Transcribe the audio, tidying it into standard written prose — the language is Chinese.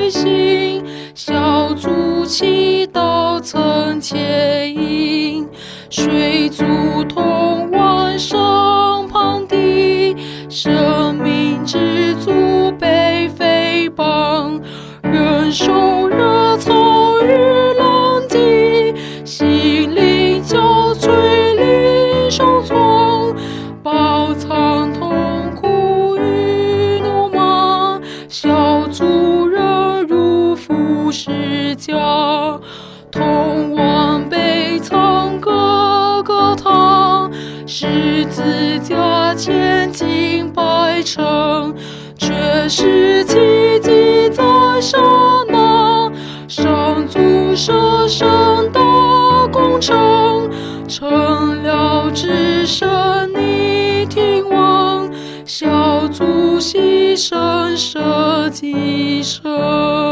随行，小卒祈祷曾牵引，水族同往身旁的，生命之足被诽谤，忍受热潮与浪迹，心灵交瘁，灵受创，饱藏痛苦与怒骂，小卒人如赴十架，同往悲惨各个堂，十字架前进百程，却是奇迹在刹那，上主舍身的工程，成了至圣你听闻，小卒牺牲舍己身。